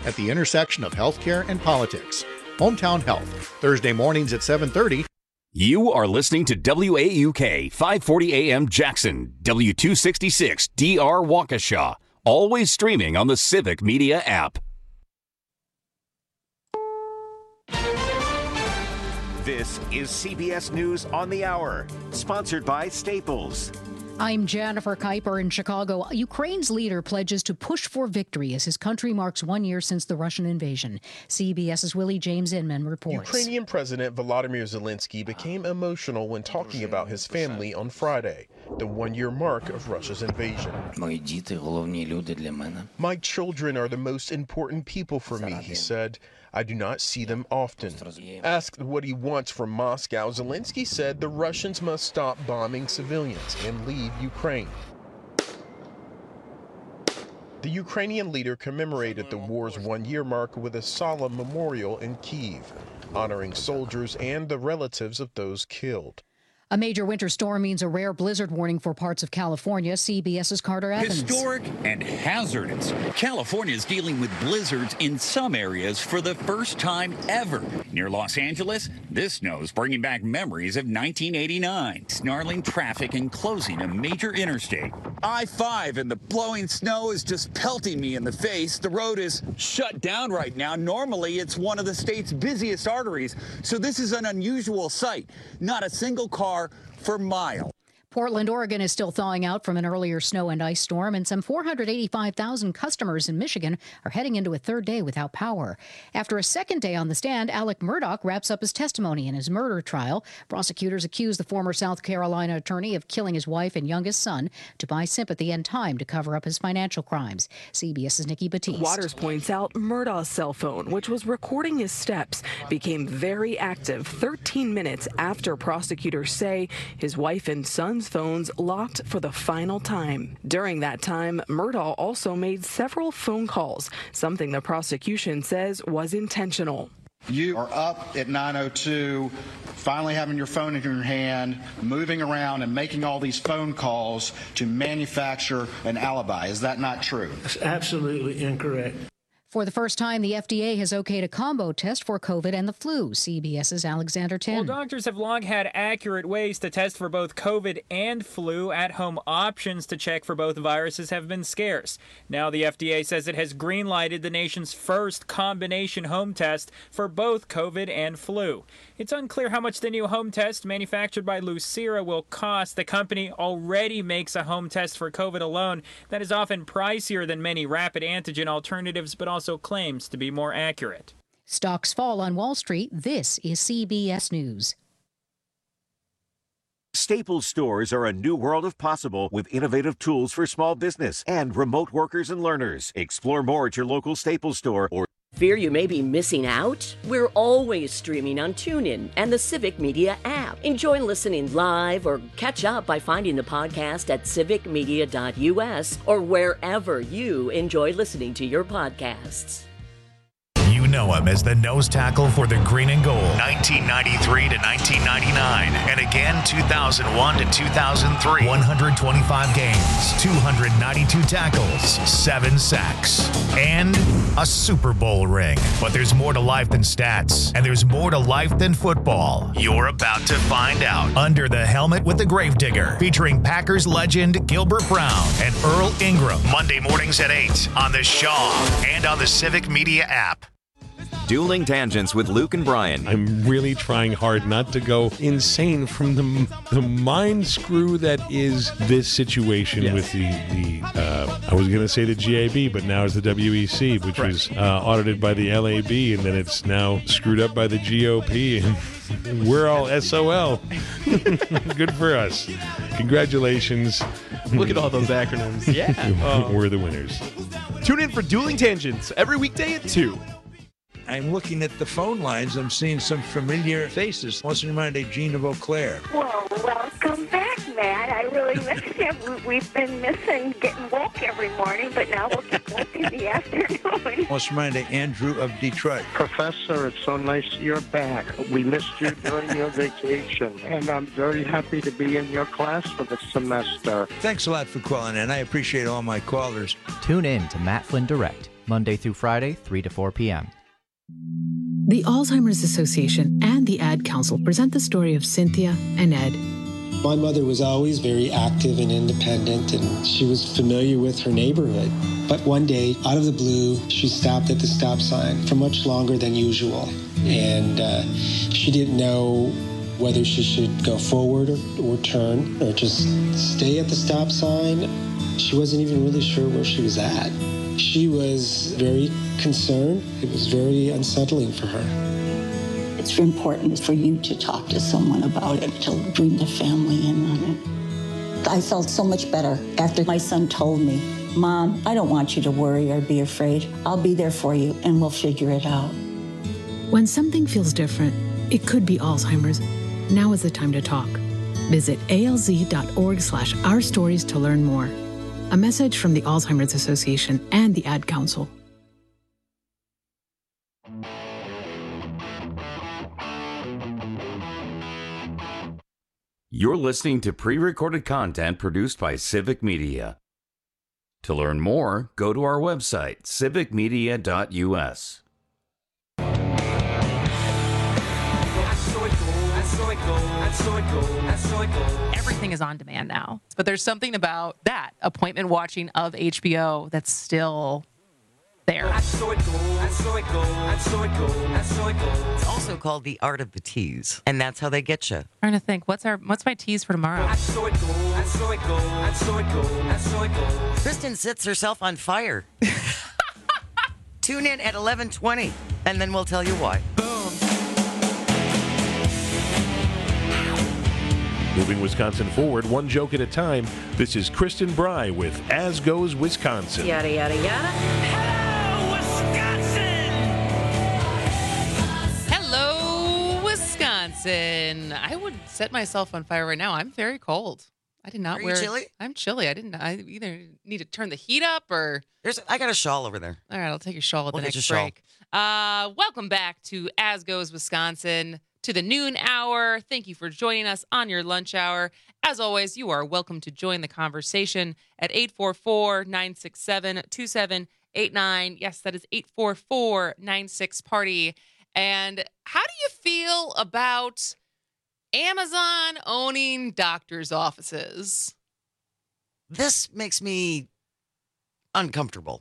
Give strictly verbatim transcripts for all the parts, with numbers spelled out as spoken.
at the intersection of healthcare and politics. Hometown Health, Thursday mornings at seven thirty. You are listening to W A U K, five forty A M Jackson, W two sixty-six D R Waukesha. Always streaming on the Civic Media app. This is C B S News on the Hour, sponsored by Staples. I'm Jennifer Kuiper in Chicago. Ukraine's leader pledges to push for victory as his country marks one year since the Russian invasion. CBS's Willie James Inman reports. Ukrainian President Volodymyr Zelensky became emotional when talking about his family on Friday, the one-year mark of Russia's invasion. My children are the most important people for me, he said. I do not see them often. Asked what he wants from Moscow, Zelensky said the Russians must stop bombing civilians and leave Ukraine. The Ukrainian leader commemorated the war's one-year mark with a solemn memorial in Kyiv, honoring soldiers and the relatives of those killed. A major winter storm means a rare blizzard warning for parts of California. CBS's Carter Evans. Historic and hazardous. California is dealing with blizzards in some areas for the first time ever. Near Los Angeles, this snow is bringing back memories of nineteen eighty-nine, snarling traffic and closing a major interstate. I five and the blowing snow is just pelting me in the face. The road is shut down right now. Normally, it's one of the state's busiest arteries, so this is an unusual sight. Not a single car for miles. Portland, Oregon is still thawing out from an earlier snow and ice storm, and some four hundred eighty-five thousand customers in Michigan are heading into a third day without power. After a second day on the stand, Alec Murdaugh wraps up his testimony in his murder trial. Prosecutors accuse the former South Carolina attorney of killing his wife and youngest son to buy sympathy and time to cover up his financial crimes. CBS's Nikki Batiste. Waters points out Murdaugh's cell phone, which was recording his steps, became very active thirteen minutes after prosecutors say his wife and son's phones locked for the final time. During that time, Murdaugh also made several phone calls, something the prosecution says was intentional. You are up at nine oh two, finally having your phone in your hand, moving around and making all these phone calls to manufacture an alibi. Is that not true? That's absolutely incorrect. For the first time, the F D A has okayed a combo test for COVID and the flu. CBS's Alexander Tin. Well, doctors have long had accurate ways to test for both COVID and flu. At-home options to check for both viruses have been scarce. Now the F D A says it has green-lighted the nation's first combination home test for both COVID and flu. It's unclear how much the new home test manufactured by Lucira will cost. The company already makes a home test for COVID alone that is often pricier than many rapid antigen alternatives, but also claims to be more accurate. Stocks fall on Wall Street. This is C B S News. Staples stores are a new world of possible with innovative tools for small business and remote workers and learners. Explore more at your local Staples store or Fear you may be missing out? We're always streaming on TuneIn and the Civic Media app. Enjoy listening live or catch up by finding the podcast at civic media dot u s or wherever you enjoy listening to your podcasts. You know him as the nose tackle for the green and gold, nineteen ninety-three to nineteen ninety-nine, and again two thousand one to two thousand three. one hundred twenty-five games, two hundred ninety-two tackles, seven sacks, and a Super Bowl ring. But there's more to life than stats, and there's more to life than football. You're about to find out. Under the Helmet with the Gravedigger, featuring Packers legend Gilbert Brown and Earl Ingram. Monday mornings at eight on The Shaw and on the Civic Media app. Dueling Tangents with Luke and Brian. I'm really trying hard not to go insane from the the mind screw that is this situation yes. with the, the uh, I was going to say the G A B, but now it's the W E C, which right. was uh, audited by the L A B, and then it's now screwed up by the G O P, and we're all S O L. Good for us. Congratulations. Look at all those acronyms. Yeah. Oh. We're the winners. Tune in for Dueling Tangents every weekday at two. I'm looking at the phone lines. I'm seeing some familiar faces. What's in mind of Gina Beauclair? Well, welcome back, Matt. I really miss you. We've been missing getting woke every morning, but now we'll get woke in the afternoon. What's in mind of Andrew of Detroit? Professor, it's so nice you're back. We missed you during your vacation, and I'm very happy to be in your class for the semester. Thanks a lot for calling in. I appreciate all my callers. Tune in to Matt Flynn Direct, Monday through Friday, three to four p.m. The Alzheimer's Association and the Ad Council present the story of Cynthia and Ed. My mother was always very active and independent, and she was familiar with her neighborhood. But one day, out of the blue, she stopped at the stop sign for much longer than usual. And uh, she didn't know whether she should go forward or, or turn or just stay at the stop sign. She wasn't even really sure where she was at. She was very concerned. It was very unsettling for her. It's important for you to talk to someone about it, to bring the family in on it. I felt so much better after my son told me, Mom, I don't want you to worry or be afraid. I'll be there for you and we'll figure it out. When something feels different, it could be Alzheimer's. Now is the time to talk. Visit alz.org slash our stories to learn more. A message from the Alzheimer's Association and the Ad Council. You're listening to pre-recorded content produced by Civic Media. To learn more, go to our website, civic media dot u s. Everything is on demand now. But there's something about that appointment watching of H B O that's still there. It's also called the art of the tease, and that's how they get you. Trying to think, what's our what's my tease for tomorrow? Kristen sets herself on fire. Tune in at eleven twenty, and then we'll tell you why. Moving Wisconsin forward, one joke at a time. This is Kristen Bry with As Goes Wisconsin. Yada, yada, yada. Hello, Wisconsin! Hello, Wisconsin. I would set myself on fire right now. I'm very cold. I did not Are wear... you chilly? I'm chilly. I didn't... I either need to turn the heat up or... There's. I got a shawl over there. All right, I'll take your shawl at We'll the get next your break. Uh, welcome back to As Goes Wisconsin, to the noon hour. Thank you for joining us on your lunch hour. As always, you are welcome to join the conversation at eight four four, nine six seven, two seven eight nine. Yes, that is eight four four, nine six, party. And how do you feel about Amazon owning doctors' offices? This makes me uncomfortable.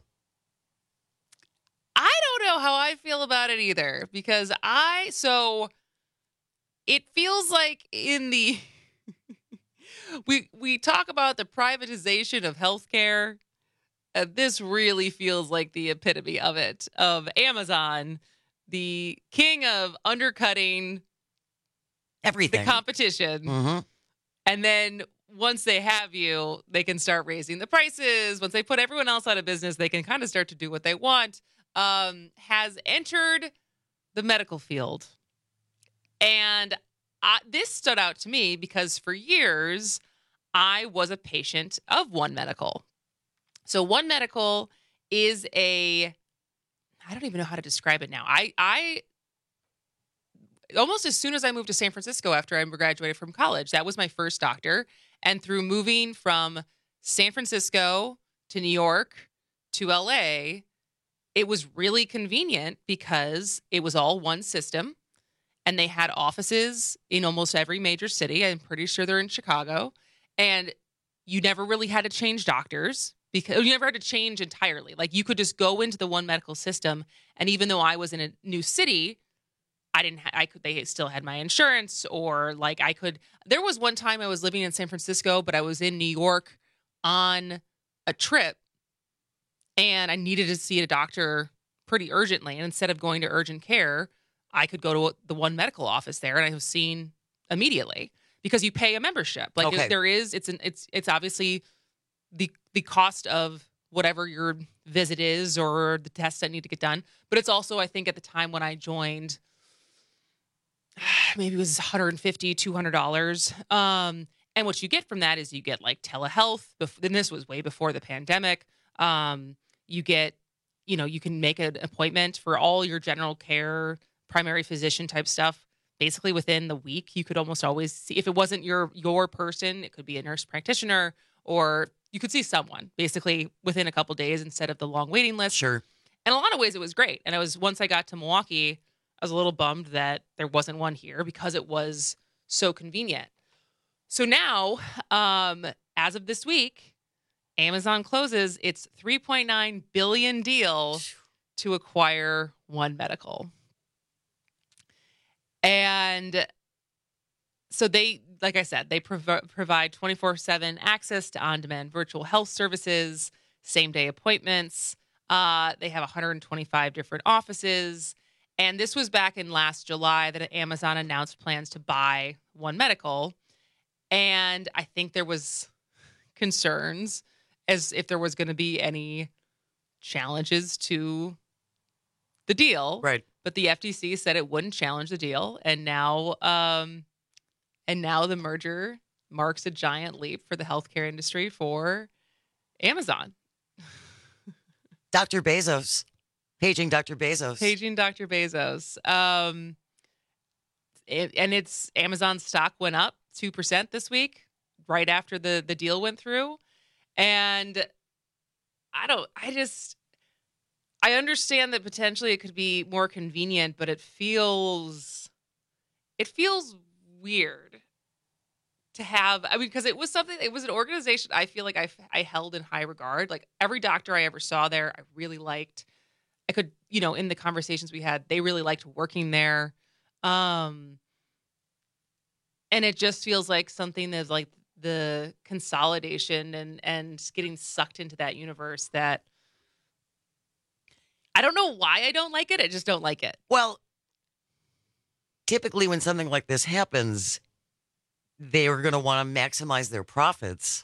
I don't know how I feel about it either, because I, so it feels like in the, we we talk about the privatization of healthcare. Uh, this really feels like the epitome of it, of Amazon, the king of undercutting everything, the competition. Mm-hmm. And then once they have you, they can start raising the prices. Once they put everyone else out of business, they can kind of start to do what they want. Um, has entered the medical field. And I, this stood out to me because for years, I was a patient of One Medical. So One Medical is a, I don't even know how to describe it now. I, I almost as soon as I moved to San Francisco after I graduated from college, that was my first doctor. And through moving from San Francisco to New York to L A, it was really convenient because it was all one system and they had offices in almost every major city. I'm pretty sure they're in Chicago. And you never really had to change doctors because you never had to change entirely. Like you could just go into the One Medical system. And even though I was in a new city, I didn't, ha- I could, they still had my insurance, or like I could, there was one time I was living in San Francisco, but I was in New York on a trip. And I needed to see a doctor pretty urgently. And instead of going to urgent care, I could go to the One Medical office there, and I was seen immediately because you pay a membership. Like Okay. there is, it's an, it's it's obviously the the cost of whatever your visit is or the tests that need to get done. But it's also, I think, at the time when I joined, maybe it was one hundred fifty dollars, two hundred dollars. Um, and what you get from that is you get like telehealth. Bef- and this was way before the pandemic. Um, You get, you know, you can make an appointment for all your general care, primary physician type stuff. Basically within the week, you could almost always see, if it wasn't your your person, it could be a nurse practitioner, or you could see someone basically within a couple days instead of the long waiting list. Sure. in a lot of ways, it was great. And I was once I got to Milwaukee, I was a little bummed that there wasn't one here because it was so convenient. So now, um, as of this week, Amazon closes its three point nine billion dollars deal to acquire One Medical. And so they, like I said, they prov- provide twenty-four seven access to on-demand virtual health services, same-day appointments. Uh, they have one hundred twenty-five different offices. And this was back in last July that Amazon announced plans to buy One Medical. And I think there was concerns as if there was going to be any challenges to the deal. Right. But the F T C said it wouldn't challenge the deal. And now, um, and now the merger marks a giant leap for the healthcare industry for Amazon. Doctor Bezos. Paging Doctor Bezos. Paging Doctor Bezos. Um, it, and it's Amazon stock went up two percent this week, right after the, the deal went through. And I don't, I just, I understand that potentially it could be more convenient, but it feels, it feels weird to have, I mean, because it was something, it was an organization I feel like I, I held in high regard. Like every doctor I ever saw there, I really liked. I could, you know, in the conversations we had, they really liked working there. Um, and it just feels like something that's like the consolidation and, and getting sucked into that universe that I don't know why I don't like it. I just don't like it. Well, typically when something like this happens, they are going to want to maximize their profits.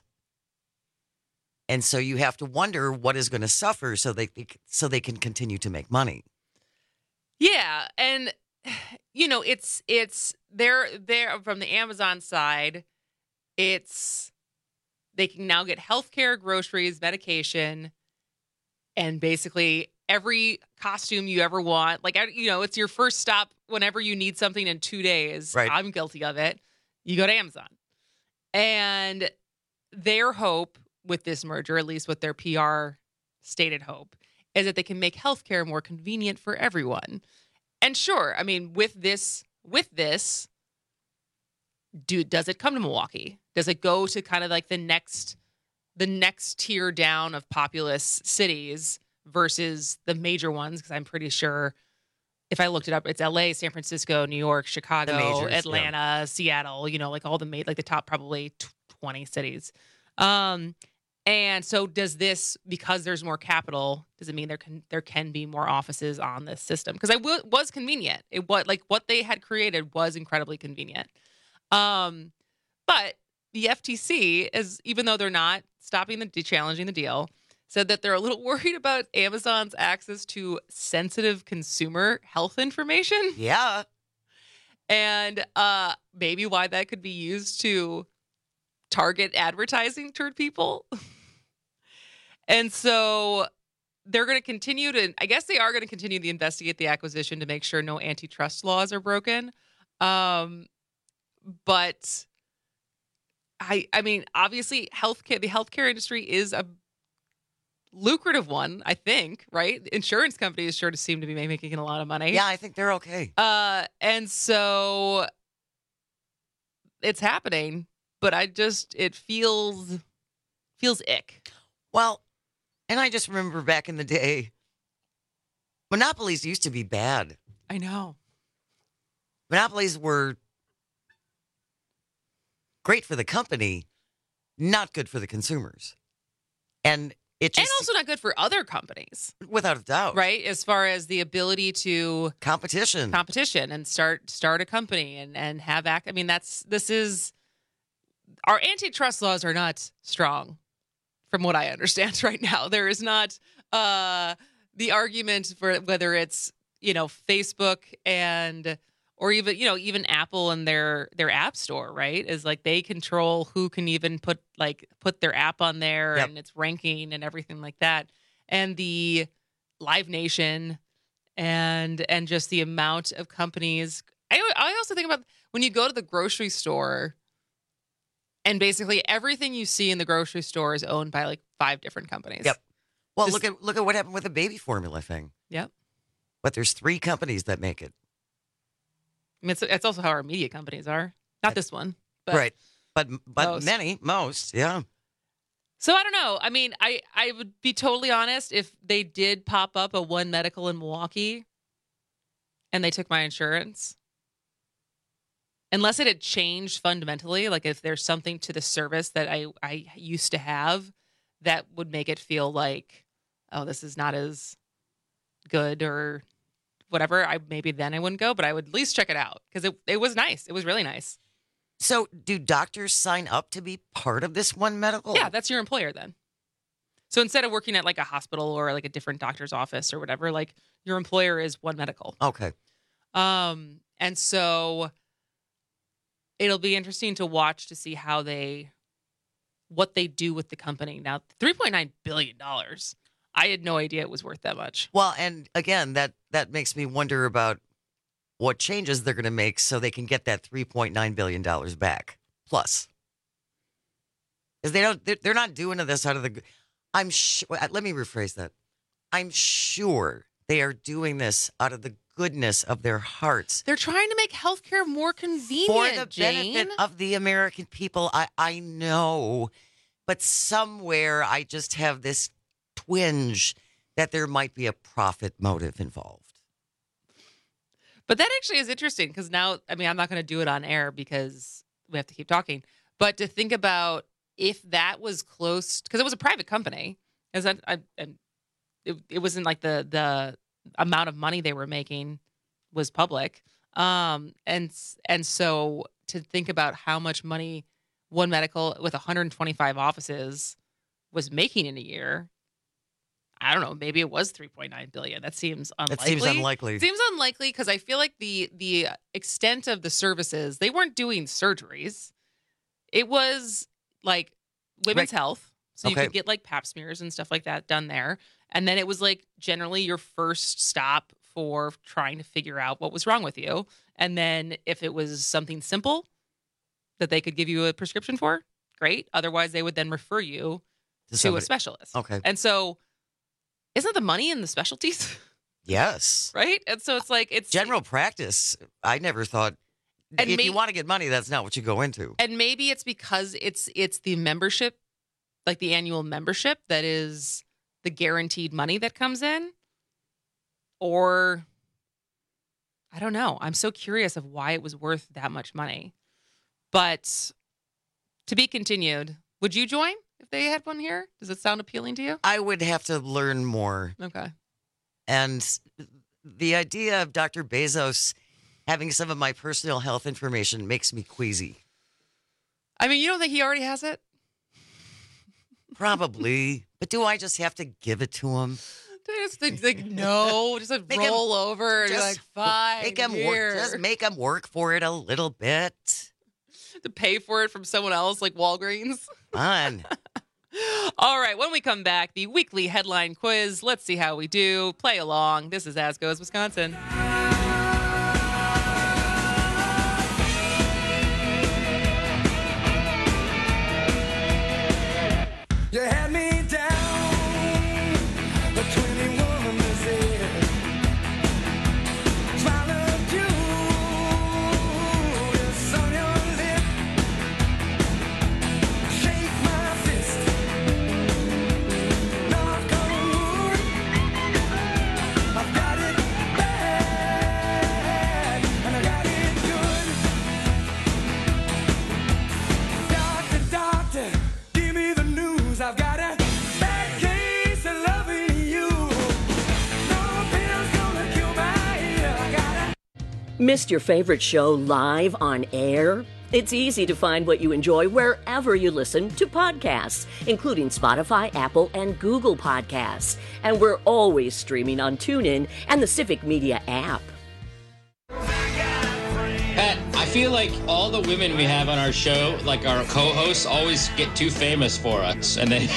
And so you have to wonder what is going to suffer so they so they can continue to make money. Yeah, and you know, it's it's they're they're from the Amazon side, it's they can now get healthcare, groceries, medication, and basically every costume you ever want. Like, you know, it's your first stop whenever you need something in two days. Right. I'm guilty of it. You go to Amazon. And their hope with this merger, at least with their P R stated hope, is that they can make healthcare more convenient for everyone. And sure, I mean, with this, with this, do does it come to Milwaukee? Does it go to kind of like the next, the next tier down of populous cities versus the major ones? Because I'm pretty sure, if I looked it up, it's L A, San Francisco, New York, Chicago, majors, Atlanta, yeah. Seattle. You know, like all the ma- like the top probably twenty cities. Um, and so does this, because there's more capital, does it mean there can there can be more offices on this system? Because it w- was convenient. It was like what they had created was incredibly convenient. Um, but the F T C is, even though they're not stopping the challenging the deal, said that they're a little worried about Amazon's access to sensitive consumer health information. Yeah. And uh, maybe why that could be used to target advertising toward people. And so they're going to continue to, I guess they are going to continue to investigate the acquisition to make sure no antitrust laws are broken. Um, but I, I mean, obviously healthcare, the healthcare industry is a lucrative one, I think, right? Insurance companies sure to seem to be making a lot of money. Yeah, I think they're okay. Uh, and so it's happening, but I just, it feels, feels ick. Well, and I just remember back in the day, monopolies used to be bad. I know. Monopolies were great for the company, not good for the consumers. And it just, and also not good for other companies. Without a doubt. Right? As far as the ability to competition. Competition and start start a company and, and have act. I mean, that's this is our antitrust laws are not strong from what I understand right now. There is not uh, the argument for whether it's, you know, Facebook and or even, you know, even Apple and their their app store, right? Is like they control who can even put like put their app on there yep. and its ranking and everything like that. And the Live Nation and and just the amount of companies. I I also think about when you go to the grocery store and basically everything you see in the grocery store is owned by like five different companies. Yep. Well, Just- look at look at what happened with the baby formula thing. Yep. But there's three companies that make it. I mean, it's, it's also how our media companies are. Not this one, but right. But but most. many, most, yeah. So I don't know. I mean, I, I would be totally honest if they did pop up a One Medical in Milwaukee and they took my insurance. Unless it had changed fundamentally, like if there's something to the service that I, I used to have that would make it feel like, oh, this is not as good or whatever, I maybe then I wouldn't go, but I would at least check it out because it, it was nice. It was really nice. So do doctors sign up to be part of this One Medical? Yeah, that's your employer then. So instead of working at like a hospital or like a different doctor's office or whatever, like your employer is One Medical. Okay. Um, and so it'll be interesting to watch to see how they, what they do with the company. Now, three point nine billion dollars. I had no idea it was worth that much. Well, and again, that, that makes me wonder about what changes they're going to make so they can get that three point nine billion dollars back plus. Because they don't, they're, they're not doing this out of the, I'm sure, let me rephrase that. I'm sure they are doing this out of the goodness of their hearts. They're trying to make healthcare more convenient, For the Jane. benefit of the American people. I, I know, but somewhere I just have this twinge that there might be a profit motive involved. But that actually is interesting because now, I mean, I'm not going to do it on air because we have to keep talking. But to think about if that was close, because it was a private company, is that I, and it, it wasn't like the the amount of money they were making was public, um, and and so to think about how much money One Medical with one hundred twenty-five offices was making in a year. I don't know. Maybe it was three point nine billion dollars. That seems unlikely. That seems unlikely. It seems unlikely because I feel like the the extent of the services, they weren't doing surgeries. It was like women's Right. health. So you Okay. could get like pap smears and stuff like that done there. And then it was like generally your first stop for trying to figure out what was wrong with you. And then if it was something simple that they could give you a prescription for, great. Otherwise, they would then refer you To to, a somebody- specialist. Okay. And so isn't the money in the specialties? Yes. Right? And so it's like it's General practice, I never thought, And if may- you want to get money, that's not what you go into. and maybe it's because it's it's the membership, like the annual membership that is the guaranteed money that comes in. Or I don't know. I'm so curious of why it was worth that much money. But to be continued, would you join if they had one here? Does it sound appealing to you? I would have to learn more. Okay. And the idea of Doctor Bezos having some of my personal health information makes me queasy. I mean, you don't think he already has it? Probably. But do I just have to give it to him? Just like, like no, just like Make him- roll over and be just like, fine, Make him here. work. Just make him work for it a little bit. To pay for it from someone else, like Walgreens. Fun. All right, when we come back, the weekly headline quiz. Let's see how we do. Play along. This is As Goes Wisconsin. You had me down, the twenty-one is it. Smile of you is on your lip. Shake my fist. Knock on wood. I've got it bad, and I got it good. Doctor, doctor, give me the news. I've got a bad case of loving you. No pill's gonna cure my ear. I got a Missed your favorite show live on air? It's easy to find what you enjoy wherever you listen to podcasts, including Spotify, Apple, and Google Podcasts. And we're always streaming on TuneIn and the Civic Media app. Pat, I feel like all the women we have on our show, like our co-hosts, always get too famous for us, and then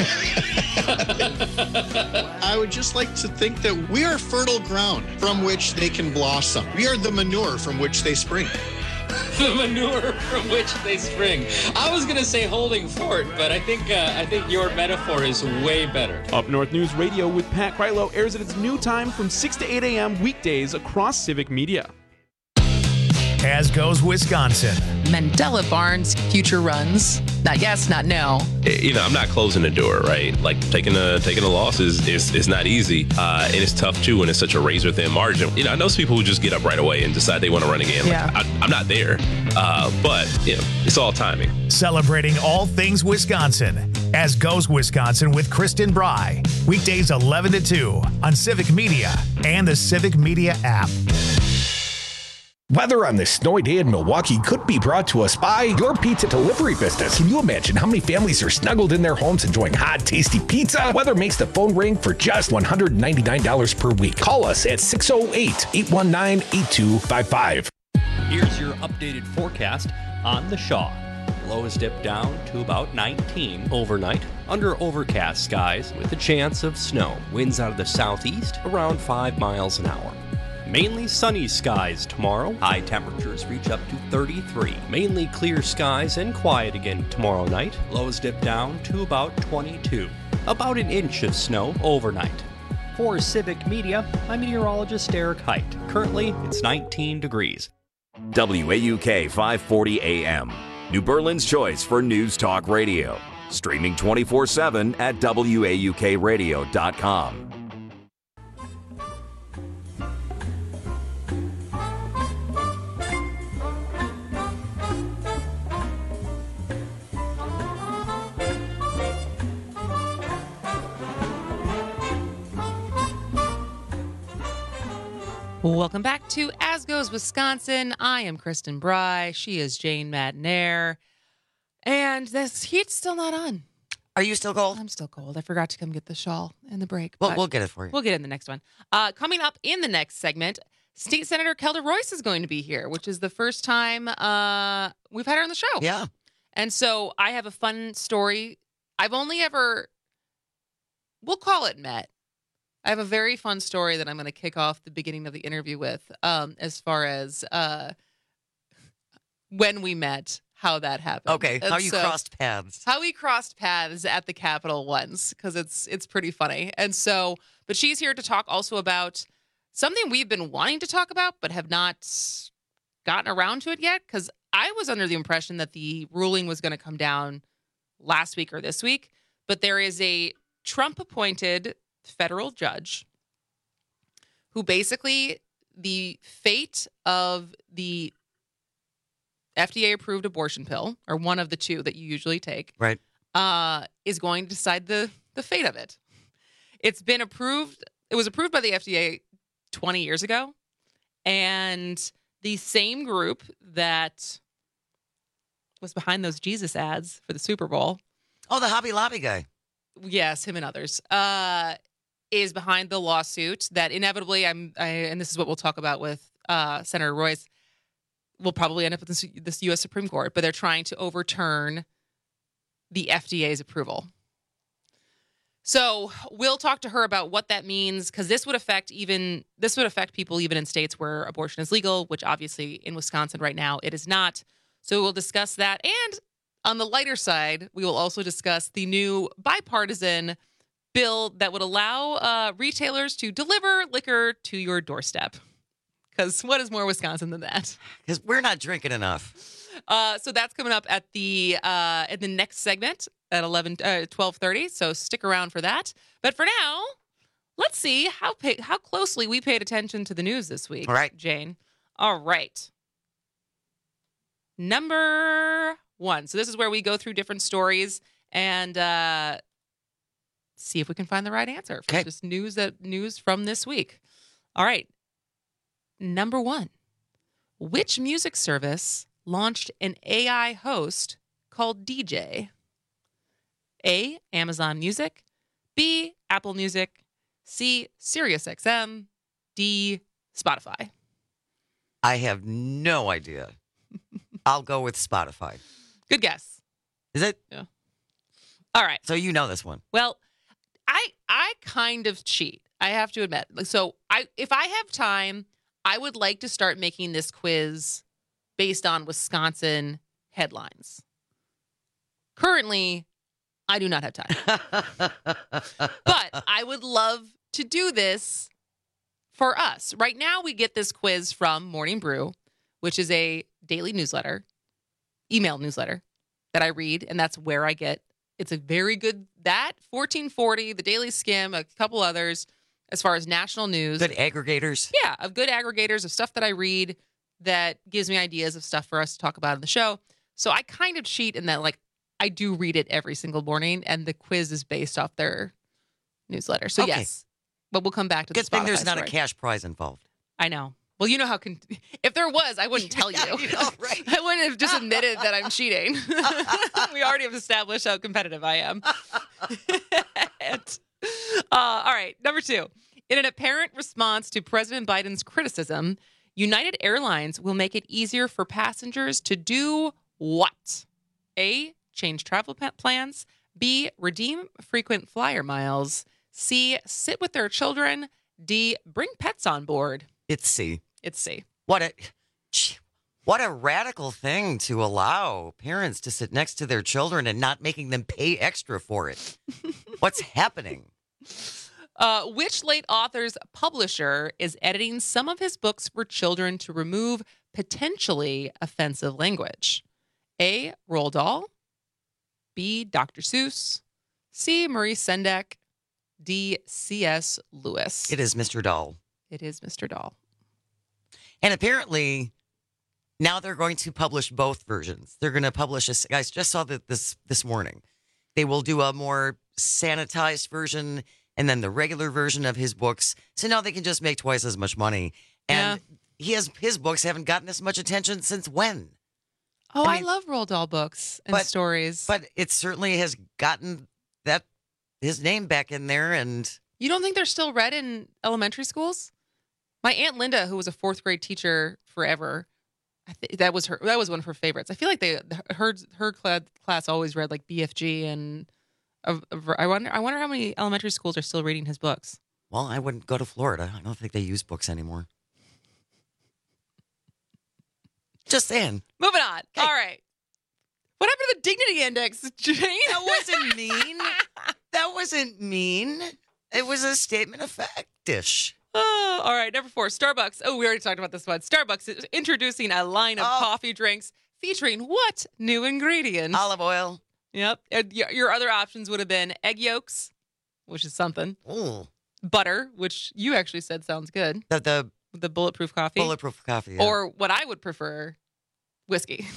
I would just like to think that we are fertile ground from which they can blossom. We are the manure from which they spring. the manure from which they spring. I was gonna say holding fort, but I think uh, I think your metaphor is way better. Up North News Radio with Pat Krylo airs at its new time from six to eight a.m. weekdays across Civic Media. As goes Wisconsin. Mandela Barnes future runs. Not yes, not no. You know, I'm not closing the door, right? Like taking a taking a loss is is, is not easy, uh, and it's tough too when it's such a razor thin margin. You know, I know some people who just get up right away and decide they want to run again. Like, Yeah. I, I'm not there, uh, but you know, it's all timing. Celebrating all things Wisconsin. As goes Wisconsin with Kristen Bry. Weekdays eleven to two on Civic Media and the Civic Media app. Weather on this snowy day in Milwaukee could be brought to us by your pizza delivery business. Can you imagine how many families are snuggled in their homes enjoying hot, tasty pizza? Weather makes the phone ring for just one hundred ninety-nine dollars per week. Call us at six oh eight, eight one nine, eight two five five. Here's your updated forecast on the Shaw. Lows dip down to about nineteen overnight under overcast skies with a chance of snow. Winds out of the southeast around five miles an hour. Mainly sunny skies tomorrow. High temperatures reach up to thirty-three. Mainly clear skies and quiet again tomorrow night. Lows dip down to about twenty-two. About an inch of snow overnight. For Civic Media, I'm meteorologist Eric Height. Currently, it's nineteen degrees. W A U K five forty A M, New Berlin's choice for news talk radio. Streaming twenty-four seven at W A U K radio dot com. Welcome back to As Goes Wisconsin. I am Kristen Bry. She is Jane Madnair. And this heat's still not on. Are you still cold? I'm still cold. I forgot to come get the shawl in the break. Well, but we'll get it for you. We'll get it in the next one. Uh, coming up in the next segment, State Senator Kelda Royce is going to be here, which is the first time uh, we've had her on the show. Yeah. And so I have a fun story. I've only ever, we'll call it met. I have a very fun story that I'm going to kick off the beginning of the interview with, um, as far as uh, when we met, how that happened. Okay, And how you so- crossed paths. How we crossed paths at the Capitol once, because it's it's pretty funny. And so, but she's here to talk also about something we've been wanting to talk about, but have not gotten around to it yet. Because I was under the impression that the ruling was going to come down last week or this week, but there is a Trump-appointed federal judge who basically the fate of the F D A-approved abortion pill, or one of the two that you usually take, right, uh, is going to decide the the fate of it. It's been approved. It was approved by the F D A twenty years ago, and the same group that was behind those Jesus ads for the Super Bowl. Oh, the Hobby Lobby guy. Yes, him and others. Uh, is behind the lawsuit that inevitably, I'm, I, and this is what we'll talk about with uh, Senator Royce, will probably end up with this, this U S Supreme Court, but they're trying to overturn the F D A's approval. So we'll talk to her about what that means, because this would affect even this would affect people even in states where abortion is legal, which obviously in Wisconsin right now it is not. So we'll discuss that, and on the lighter side, we will also discuss the new bipartisan bill that would allow uh, retailers to deliver liquor to your doorstep. Because what is more Wisconsin than that? Because we're not drinking enough. Uh, so that's coming up at the uh, in the next segment at eleven, uh, twelve thirty. So stick around for that. But for now, let's see how pay, how closely we paid attention to the news this week. All right, Jane. All right. Number one. So this is where we go through different stories and uh, see if we can find the right answer for okay. just news that news from this week. All right. Number one. Which music service launched an A I host called D J? A, Amazon Music. B, Apple Music. C, SiriusXM. D, Spotify. I have no idea. I'll go with Spotify. Good guess. Is it? Yeah. All right. So you know this one. Well, I I kind of cheat. I have to admit. So I if I have time, I would like to start making this quiz based on Wisconsin headlines. Currently, I do not have time. But I would love to do this for us. Right now, we get this quiz from Morning Brew, which is a daily newsletter, email newsletter that I read, and that's where I get. It's a very good, that, fourteen forty, the Daily Skim, a couple others, as far as national news. Good aggregators. Yeah, of good aggregators of stuff that I read that gives me ideas of stuff for us to talk about on the show. So I kind of cheat in that, like, I do read it every single morning, and the quiz is based off their newsletter. So, Okay. yes. But we'll come back to Good the thing Spotify there's not story. a cash prize involved. I know. Well, you know how, con- if there was, I wouldn't tell you. Yeah, you know, right. I wouldn't have just admitted that I'm cheating. We already have established how competitive I am. And, uh, all right, number two. In an apparent response to President Biden's criticism, United Airlines will make it easier for passengers to do what? A, change travel pa- plans. B, redeem frequent flyer miles. C, sit with their children. D, bring pets on board. It's C. It's C. What a what a radical thing to allow parents to sit next to their children and not making them pay extra for it. What's happening? Uh, which late author's publisher is editing some of his books for children to remove potentially offensive language? A, Roald Dahl. B, Doctor Seuss. C, Maurice Sendak. D, C S. Lewis. It is Mister Dahl. It is Mister Dahl. And apparently, now they're going to publish both versions. They're going to publish a, guys, just saw that this this morning. They will do a more sanitized version and then the regular version of his books. So now they can just make twice as much money. And he has, his books haven't gotten this much attention since when? Oh, I I, mean- love Roald Dahl books and But- stories. But it certainly has gotten that his name back in there. And You don't think they're still read in elementary schools? My Aunt Linda, who was a fourth grade teacher forever, I th- that was her. That was one of her favorites. I feel like they her her cla- class always read like B F G and a, a, I wonder I wonder how many elementary schools are still reading his books. well, I wouldn't go to Florida. I don't think they use books anymore. Just saying. Moving on. All right. What happened to the dignity index, Jane? That wasn't mean. That wasn't mean. It was a statement of fact dish. Oh, all right, number four, Starbucks. Oh, we already talked about this one. Starbucks is introducing a line of Oh. coffee drinks featuring what new ingredients? Olive oil. Yep. And y- your other options would have been egg yolks, which is something. Ooh. Butter, which you actually said sounds good. The, the The bulletproof coffee. bulletproof coffee. Yeah. Or what I would prefer, whiskey.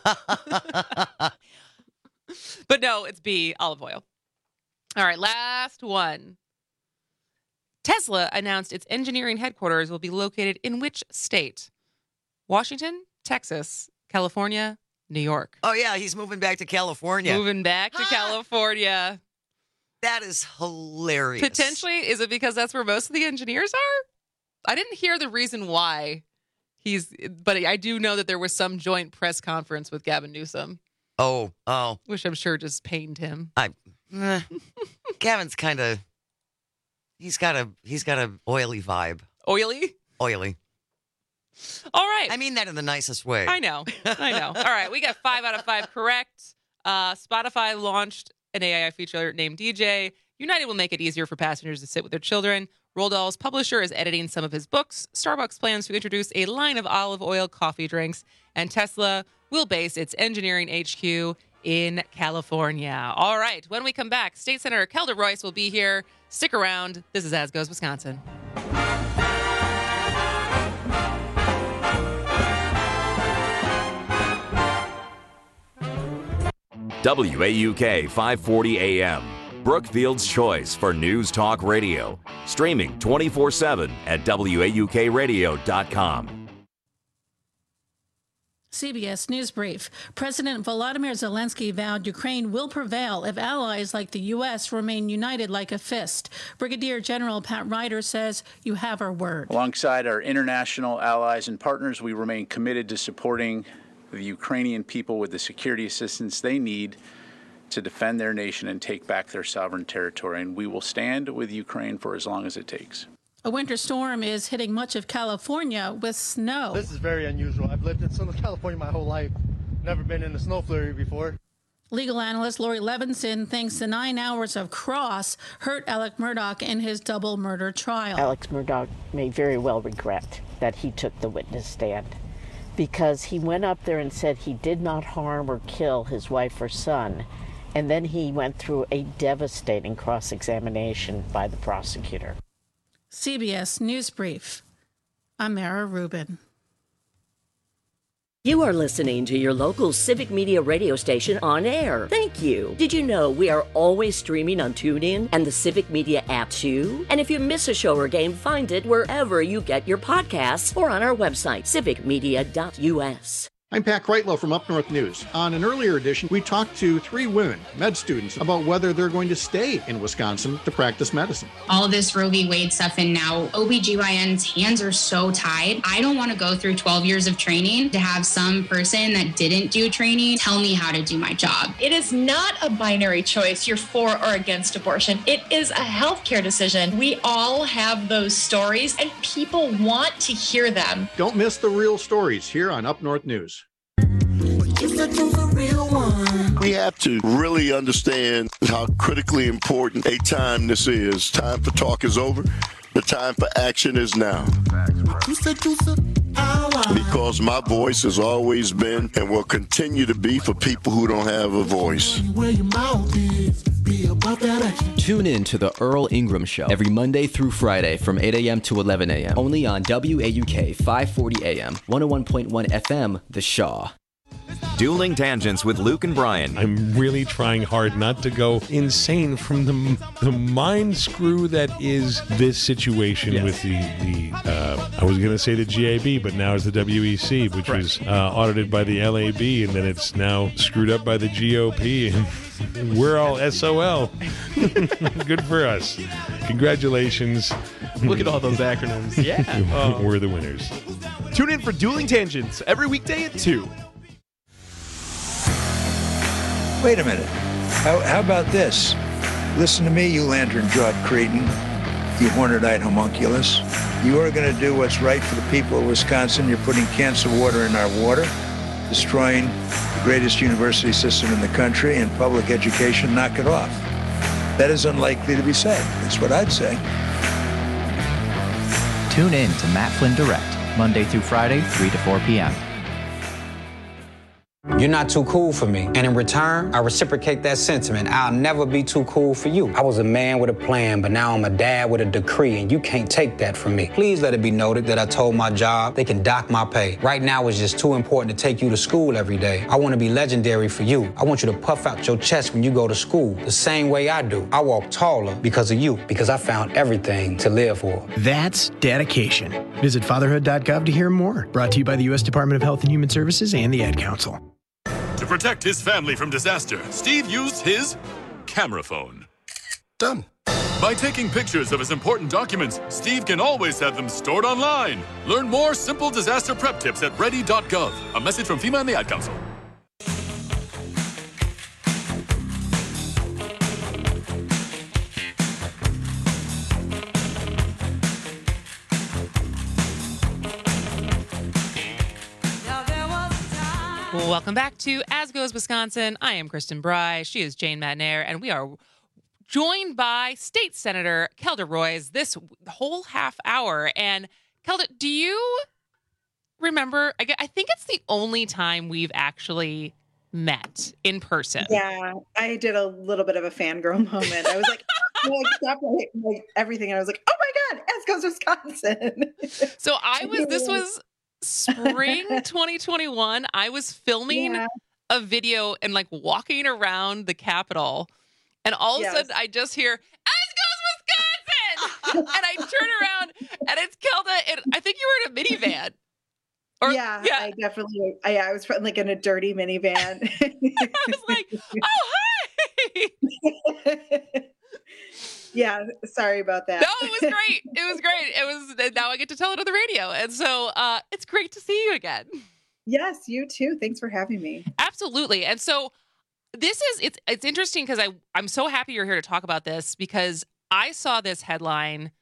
But no, it's B, olive oil. All right, last one. Tesla announced its engineering headquarters will be located in which state? Washington, Texas, California, New York. oh, yeah, he's moving back to California. Moving back to California. That is hilarious. Potentially, is it because that's where most of the engineers are? I didn't hear the reason why he's, but I do know that there was some joint press conference with Gavin Newsom, Oh, oh. which I'm sure just pained him. I, eh. Gavin's kind of, he's got a, he's got a oily vibe. Oily? Oily. All right. I mean that in the nicest way. I know. I know. All right. We got five out of five correct. Uh, Spotify launched an A I feature named D J. United will make it easier for passengers to sit with their children. Roald Dahl's publisher is editing some of his books. Starbucks plans to introduce a line of olive oil coffee drinks. And Tesla will base its engineering H Q in California. All right. When we come back, State Senator Kelda Royce will be here. Stick around. This is As Goes Wisconsin. W A U K five forty A M, Brookfield's choice for news talk radio. Streaming twenty-four seven at W A U K radio dot com. C B S News Brief. President Volodymyr Zelensky vowed Ukraine will prevail if allies like the U S remain united like a fist. Brigadier General Pat Ryder says, "You have our word." Alongside our international allies and partners, we remain committed to supporting the Ukrainian people with the security assistance they need to defend their nation and take back their sovereign territory. And we will stand with Ukraine for as long as it takes. A winter storm is hitting much of California with snow. This is very unusual. I've lived in Southern California my whole life. Never been in a snow flurry before. Legal analyst Lori Levinson thinks the nine hours of cross hurt Alec Murdaugh in his double murder trial. Alex Murdaugh may very well regret that he took the witness stand, because he went up there and said he did not harm or kill his wife or son, and then he went through a devastating cross-examination by the prosecutor. C B S News Brief. I'm Mara Rubin. You are listening to your local Civic Media radio station on air. Thank you. Did you know we are always streaming on TuneIn and the Civic Media app too? And if you miss a show or game, find it wherever you get your podcasts or on our website, civic media dot U S. I'm Pat Kreitlow from Up North News. On an earlier edition, we talked to three women, med students, about whether they're going to stay in Wisconsin to practice medicine. All this Roe v. Wade stuff, and now O B G Y N's hands are so tied. I don't want to go through twelve years of training to have some person that didn't do training tell me how to do my job. It is not a binary choice, you're for or against abortion. It is a healthcare decision. We all have those stories, and people want to hear them. Don't miss the real stories here on Up North News. We have to really understand how critically important a time this is. Time for talk is over. The time for action is now. Because my voice has always been and will continue to be for people who don't have a voice. Tune in to the Earl Ingram Show every Monday through Friday from eight a.m. to eleven a.m. only on W A U K five forty A M, one oh one point one F M, The Shaw. Dueling Tangents with Luke and Brian. I'm really trying hard not to go insane from the the mind screw that is this situation yes. with the, the uh, I was going to say the G A B, but now it's the W E C, which right. was uh, audited by the L A B, and then it's now screwed up by the G O P, and we're all S O L. Good for us. Congratulations. Look at all those acronyms. Yeah. Oh. We're the winners. Tune in for Dueling Tangents every weekday at two. Wait a minute. How, how about this? Listen to me, you lantern-jawed cretin, you horned-eyed homunculus. You are going to do what's right for the people of Wisconsin. You're putting cancer water in our water, destroying the greatest university system in the country, and public education. Knock it off. That is unlikely to be said. That's what I'd say. Tune in to Matt Flynn Direct, Monday through Friday, three to four p.m. You're not too cool for me. And in return, I reciprocate that sentiment. I'll never be too cool for you. I was a man with a plan, but now I'm a dad with a decree, and you can't take that from me. Please let it be noted that I told my job they can dock my pay. Right now, it's just too important to take you to school every day. I want to be legendary for you. I want you to puff out your chest when you go to school, the same way I do. I walk taller because of you, because I found everything to live for. That's dedication. Visit fatherhood dot gov to hear more. Brought to you by the U S Department of Health and Human Services and the Ad Council. To protect his family from disaster, Steve used his camera phone. Done. By taking pictures of his important documents, Steve can always have them stored online. Learn more simple disaster prep tips at ready dot gov. A message from FEMA and the Ad Council. Welcome back to As Goes Wisconsin. I am Kristen Bry. She is Jane Matnair, and we are joined by State Senator Kelda Roys this whole half hour. And Kelda, do you remember? I think it's the only time we've actually met in person. Yeah, I did a little bit of a fangirl moment. I was like, I like stopped like, like everything, and I was like, oh my God, As Goes Wisconsin. So I was. This was. Spring twenty twenty-one, I was filming yeah. a video and like walking around the Capitol, and all of yes. a sudden I just hear "As Goes Wisconsin," and I turn around and it's Kelda, and I think you were in a minivan. Or, yeah, yeah, I definitely. I, I was like in a dirty minivan. I was like, "Oh, hi." Yeah, sorry about that. No, it was great. It was great. It was. Now I get to tell it on the radio, and so uh, it's great to see you again. Yes, you too. Thanks for having me. Absolutely. And so this is it's it's interesting because I I'm so happy you're here to talk about this, because I saw this headline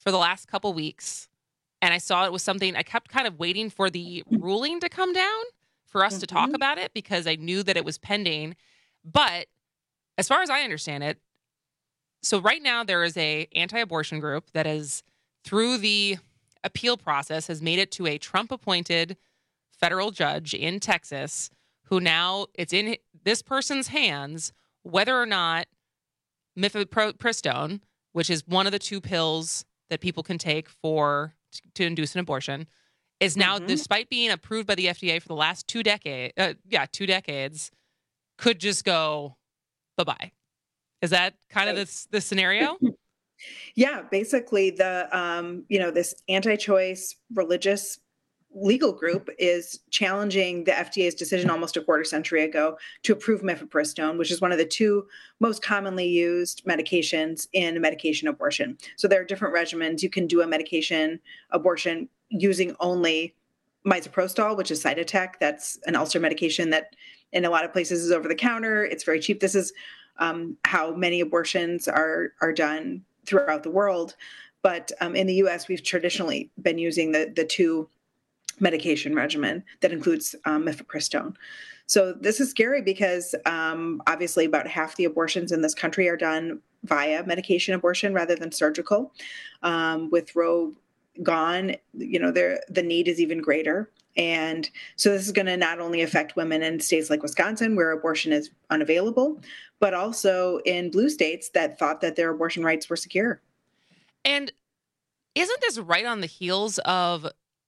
for the last couple weeks, and I saw it was something I kept kind of waiting for the ruling to come down for us mm-hmm. to talk about it because I knew that it was pending. But as far as I understand it, so right now there is a anti-abortion group that is through the appeal process has made it to a Trump-appointed federal judge in Texas who now it's in this person's hands whether or not mifepristone, which is one of the two pills that people can take for to induce an abortion, is now, mm-hmm. despite being approved by the F D A for the last two decades, uh, yeah, two decades, could just go bye-bye. Is that kind of the, the scenario? Yeah, basically the, um, you know, this anti-choice religious legal group is challenging the F D A's decision almost a quarter century ago to approve mifepristone, which is one of the two most commonly used medications in medication abortion. So there are different regimens. You can do a medication abortion using only misoprostol, which is Cytotec. That's an ulcer medication that in a lot of places is over the counter. It's very cheap. This is um, how many abortions are are done throughout the world. But um, in the U S, we've traditionally been using the the two medication regimen that includes um, mifepristone. So this is scary because um, obviously about half the abortions in this country are done via medication abortion rather than surgical. Um, with Roe gone, you know, there the need is even greater. And so this is going to not only affect women in states like Wisconsin, where abortion is unavailable, but also in blue states that thought that their abortion rights were secure. And isn't this right on the heels of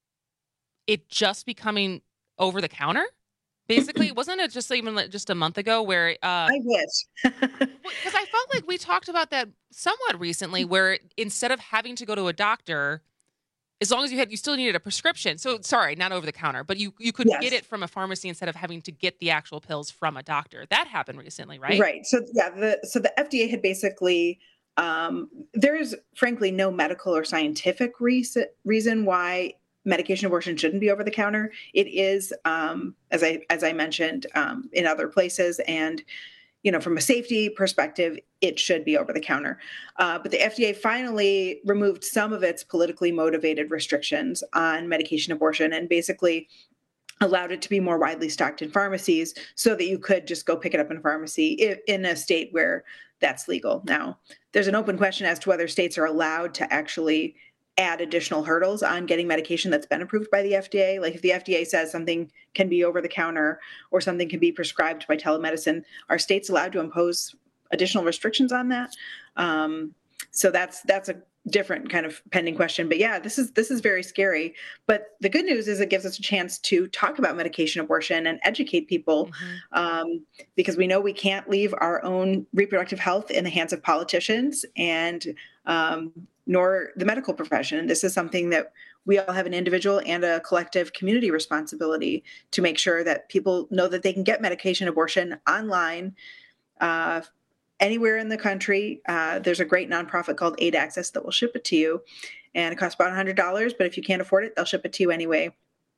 it just becoming over the counter? Basically, wasn't it just even like just a month ago where uh, I wish because I felt like we talked about that somewhat recently, where instead of having to go to a doctor, as long as you had, you still needed a prescription. So sorry, not over the counter, but you you could Yes. get it from a pharmacy instead of having to get the actual pills from a doctor. That happened recently, right? Right. So yeah, the so the F D A had basically um, there is frankly no medical or scientific reason reason why medication abortion shouldn't be over the counter. It is, um, as I as I mentioned, um, in other places, and you know, from a safety perspective, it should be over the counter. Uh, but the F D A finally removed some of its politically motivated restrictions on medication abortion and basically allowed it to be more widely stocked in pharmacies so that you could just go pick it up in a pharmacy if, in a state where that's legal. Now, there's an open question as to whether states are allowed to actually add additional hurdles on getting medication that's been approved by the F D A. Like if the F D A says something can be over the counter or something can be prescribed by telemedicine, are states allowed to impose additional restrictions on that? Um, so that's that's a different kind of pending question. But yeah, this is this is very scary. But the good news is it gives us a chance to talk about medication abortion and educate people, mm-hmm. um, because we know we can't leave our own reproductive health in the hands of politicians and um, nor the medical profession. And this is something that we all have an individual and a collective community responsibility to make sure that people know that they can get medication abortion online uh, anywhere in the country. Uh, there's a great nonprofit called Aid Access that will ship it to you. And it costs about one hundred dollars, but if you can't afford it, they'll ship it to you anyway.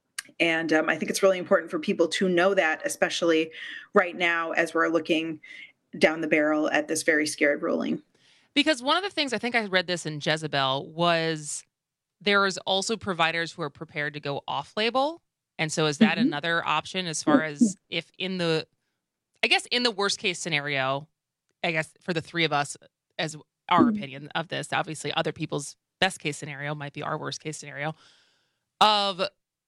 And um, I think it's really important for people to know that, especially right now as we're looking down the barrel at this very scary ruling. Because one of the things, I think I read this in Jezebel, was there is also providers who are prepared to go off-label. And so is that mm-hmm. another option as far as if in the, I guess in the worst case scenario, I guess for the three of us, as our mm-hmm. opinion of this, obviously other people's best case scenario might be our worst case scenario, of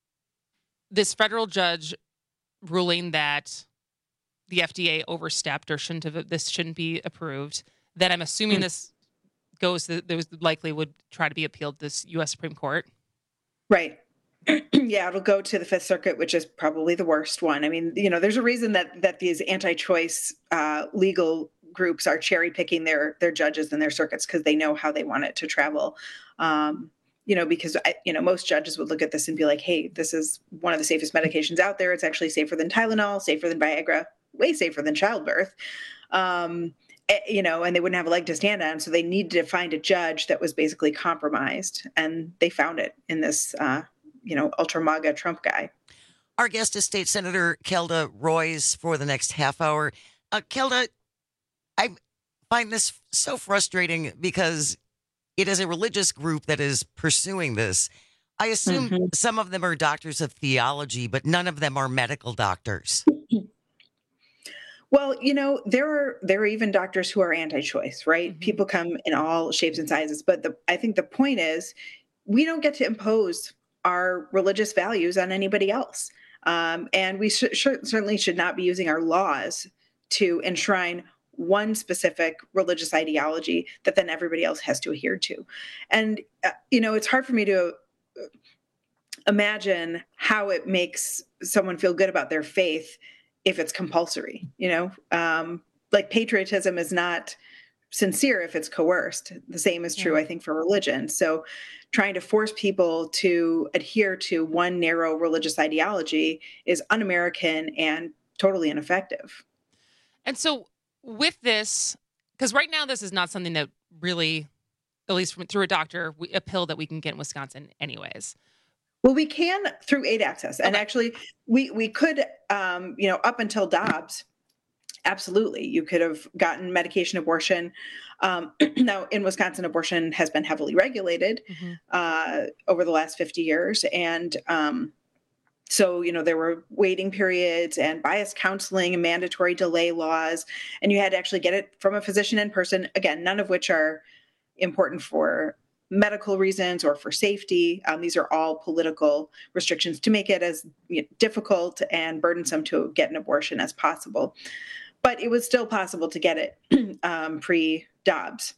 this federal judge ruling that the F D A overstepped or shouldn't have, this shouldn't be approved. That I'm assuming this goes, there likely would try to be appealed to this U S Supreme Court. Right. Yeah, it'll go to the Fifth Circuit, which is probably the worst one. I mean, you know, there's a reason that that these anti-choice uh, legal groups are cherry picking their their judges and their circuits because they know how they want it to travel. Um, you know, because, I, you know, most judges would look at this and be like, hey, this is one of the safest medications out there. It's actually safer than Tylenol, safer than Viagra, way safer than childbirth. Um, you know, and they wouldn't have a leg to stand on. So they needed to find a judge that was basically compromised. And they found it in this, uh, you know, ultra MAGA Trump guy. Our guest is State Senator Kelda Roys for the next half hour. Uh, Kelda, I find this so frustrating because it is a religious group that is pursuing this. I assume Mm-hmm. some of them are doctors of theology, but none of them are medical doctors. Well, you know, there are there are even doctors who are anti-choice, right? Mm-hmm. People come in all shapes and sizes, but the I think the point is we don't get to impose our religious values on anybody else, um, and we sh- sh- certainly should not be using our laws to enshrine one specific religious ideology that then everybody else has to adhere to. And uh, you know, it's hard for me to imagine how it makes someone feel good about their faith if it's compulsory, you know, um, like patriotism is not sincere if it's coerced. The same is true, I think, for religion. So trying to force people to adhere to one narrow religious ideology is un-American and totally ineffective. And so with this, because right now this is not something that really, at least from, through a doctor, we, a pill that we can get in Wisconsin anyways. Well, we can through aid access. And actually, we, we could, um, you know, up until Dobbs, absolutely, you could have gotten medication abortion. Um, now, in Wisconsin, abortion has been heavily regulated Mm-hmm. uh, over the last fifty years. And um, so, you know, there were waiting periods and biased counseling and mandatory delay laws. And you had to actually get it from a physician in person. Again, none of which are important for medical reasons or for safety. Um, these are all political restrictions to make it as you know, difficult and burdensome to get an abortion as possible. But it was still possible to get it um, pre-Dobbs.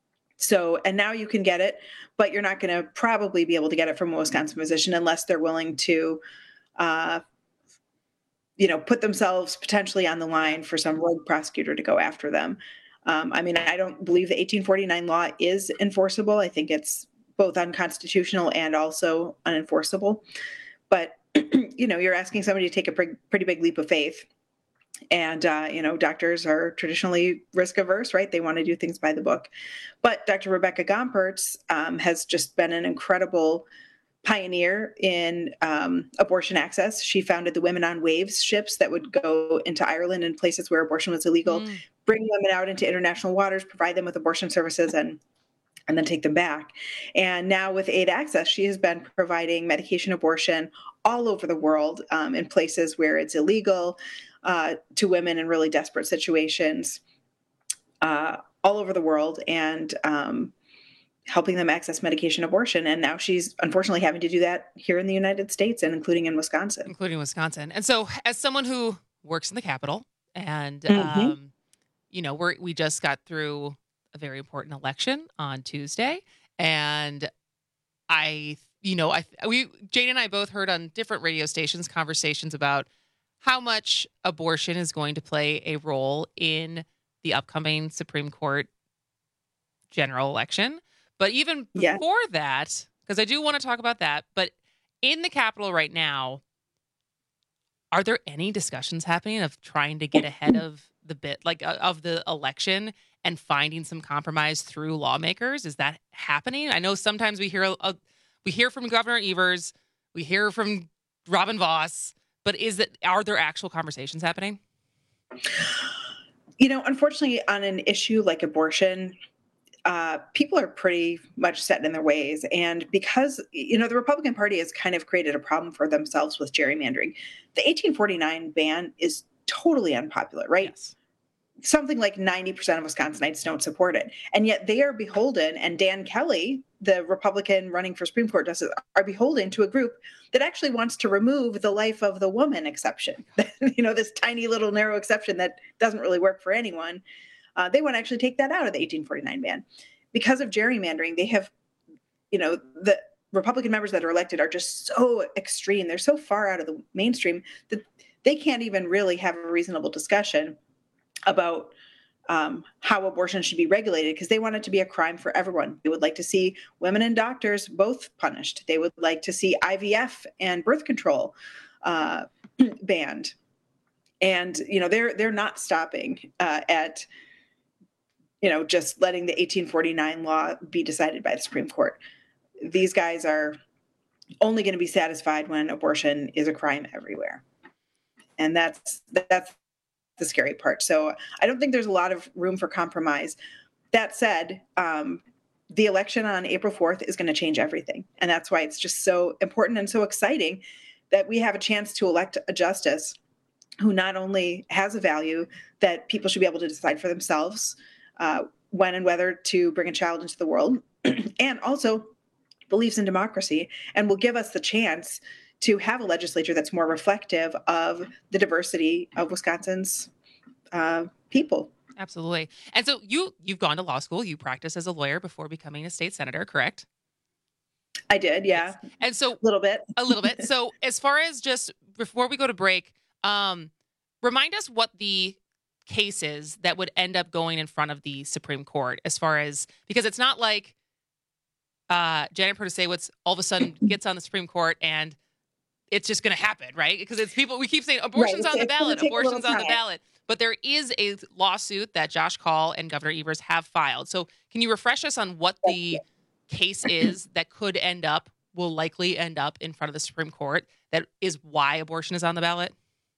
So, and now you can get it, but you're not going to probably be able to get it from a Wisconsin physician unless they're willing to, uh, you know, put themselves potentially on the line for some rogue prosecutor to go after them. Um, I mean, I don't believe the eighteen forty-nine law is enforceable. I think it's both unconstitutional and also unenforceable. But, you know, you're asking somebody to take a pre- pretty big leap of faith. And, uh, you know, doctors are traditionally risk averse, right? They want to do things by the book. But Doctor Rebecca Gompertz um, has just been an incredible pioneer in um, abortion access. She founded the Women on Waves ships that would go into Ireland and places where abortion was illegal, mm. bring women out into international waters, provide them with abortion services, and and then take them back. And now with aid access, she has been providing medication abortion all over the world um, in places where it's illegal uh, to women in really desperate situations uh, all over the world. And um, helping them access medication abortion. And now she's unfortunately having to do that here in the United States and including in Wisconsin. Including Wisconsin. And so as someone who works in the Capitol and, Mm-hmm. um, you know, we're, we just got through a very important election on Tuesday. And I, you know, I, we, Jane and I both heard on different radio stations conversations about how much abortion is going to play a role in the upcoming Supreme Court general election. But even before yeah. that, because I do want to talk about that, but in the Capitol right now, are there any discussions happening of trying to get ahead of the bit, like uh, of the election and finding some compromise through lawmakers? Is that happening? I know sometimes we hear uh, we hear from Governor Evers, we hear from Robin Vos, but is that are there actual conversations happening? You know, unfortunately, on an issue like abortion, Uh, people are pretty much set in their ways. And because, you know, the Republican Party has kind of created a problem for themselves with gerrymandering. The eighteen forty-nine ban is totally unpopular, right? Yes. Something like ninety percent of Wisconsinites don't support it. And yet they are beholden, and Dan Kelly, the Republican running for Supreme Court justice, are beholden to a group that actually wants to remove the life of the woman exception. You know, this tiny little narrow exception that doesn't really work for anyone. Uh, they want to actually take that out of the eighteen forty-nine ban. Because of gerrymandering, they have, you know, the Republican members that are elected are just so extreme. They're so far out of the mainstream that they can't even really have a reasonable discussion about um, how abortion should be regulated because they want it to be a crime for everyone. They would like to see women and doctors both punished. They would like to see I V F and birth control uh, banned. And, you know, they're they're not stopping uh, at you know, just letting the eighteen forty-nine law be decided by the Supreme Court. These guys are only going to be satisfied when abortion is a crime everywhere. And that's that's the scary part. So I don't think there's a lot of room for compromise. That said, um, the election on April fourth is going to change everything. And that's why it's just so important and so exciting that we have a chance to elect a justice who not only has a value that people should be able to decide for themselves uh, when and whether to bring a child into the world, and also believes in democracy and will give us the chance to have a legislature that's more reflective of the diversity of Wisconsin's uh, people. Absolutely. And so you, you've gone to law school. You practiced as a lawyer before becoming a state senator, correct? I did, yeah. And so a little bit, a little bit. So as far as just before we go to break, um, remind us what the case is that would end up going in front of the Supreme Court as far as, because it's not like uh, Janet Protasiewicz all of a sudden gets on the Supreme Court and it's just going to happen, right? Because it's people, we keep saying abortion's right. on the It's ballot, abortion's on the time. ballot. But there is a lawsuit that Josh Kaul and Governor Evers have filed. So can you refresh us on what the case is that could end up, will likely end up in front of the Supreme Court, that is why abortion is on the ballot?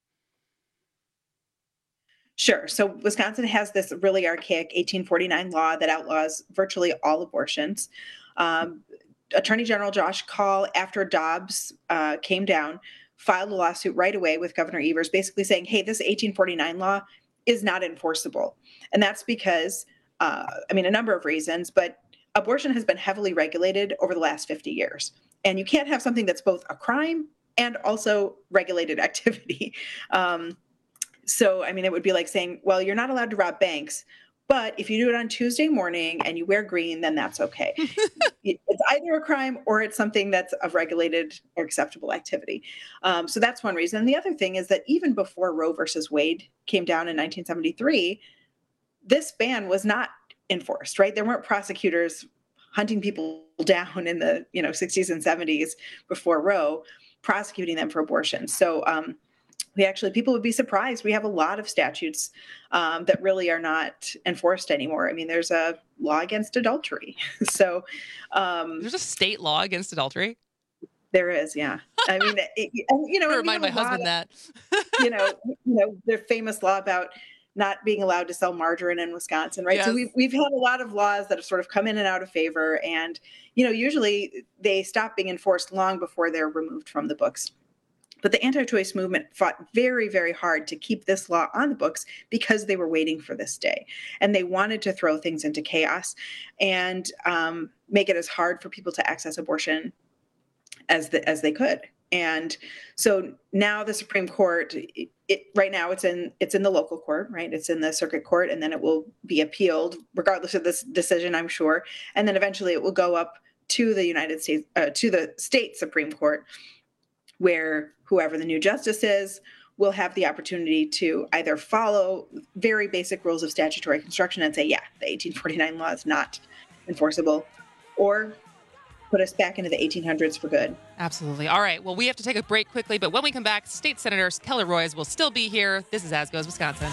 Sure. So Wisconsin has this really archaic eighteen forty-nine law that outlaws virtually all abortions. Um, Attorney General Josh Kaul, after Dobbs uh, came down, filed a lawsuit right away with Governor Evers, basically saying, hey, this eighteen forty-nine law is not enforceable. And that's because, uh, I mean, a number of reasons, but abortion has been heavily regulated over the last fifty years. And you can't have something that's both a crime and also regulated activity. Um, so, I mean, it would be like saying, well, you're not allowed to rob banks, but if you do it on Tuesday morning and you wear green, then that's okay. It's either a crime or it's something that's of regulated or acceptable activity. Um, so that's one reason. And the other thing is that even before Roe versus Wade came down in nineteen seventy-three, this ban was not enforced, right? There weren't prosecutors hunting people down in the, you know, sixties and seventies before Roe, prosecuting them for abortion. So, um, we actually, people would be surprised. We have a lot of statutes um, that really are not enforced anymore. I mean, there's a law against adultery. so um, there's a state law against adultery. There is, yeah. I mean, it, you know, remind my husband of, that. you know, you know, the famous law about not being allowed to sell margarine in Wisconsin, right? Yes. So we've we've had a lot of laws that have sort of come in and out of favor, and you know, usually they stop being enforced long before they're removed from the books. But the anti-choice movement fought very, very hard to keep this law on the books because they were waiting for this day. And they wanted to throw things into chaos and um, make it as hard for people to access abortion as the, as they could. And so now the Supreme Court, it, it, right now it's in it's in the local court, right? It's in the circuit court, and then it will be appealed regardless of this decision, I'm sure. And then eventually it will go up to the United States, uh, to the state Supreme Court, where whoever the new justice is will have the opportunity to either follow very basic rules of statutory construction and say, yeah, the eighteen forty-nine law is not enforceable, or put us back into the eighteen hundreds for good. Absolutely. All right. Well, we have to take a break quickly, but when we come back, State Senator Kelly Roys will still be here. This is As Goes Wisconsin.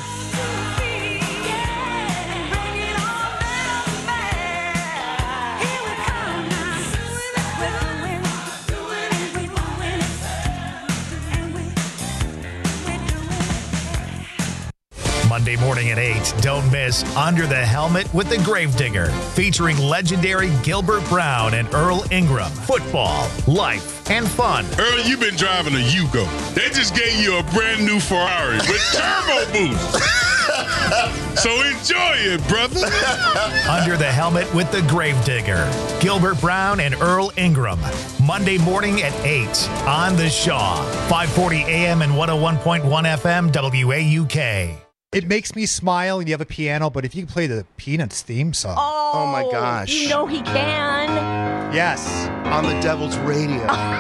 Monday morning at eight, don't miss Under the Helmet with the Gravedigger, featuring legendary Gilbert Brown and Earl Ingram. Football, life, and fun. Earl, you've been driving a Yugo. They just gave you a brand new Ferrari with turbo boost. So enjoy it, brother. Under the Helmet with the Gravedigger, Gilbert Brown and Earl Ingram. Monday morning at eight on The Shaw, five forty A M and one oh one point one F M W A U K. It makes me smile when you have a piano, but if you can play the Peanuts theme song. Oh, oh my gosh. You know he can. Yes. On the Devil's Radio.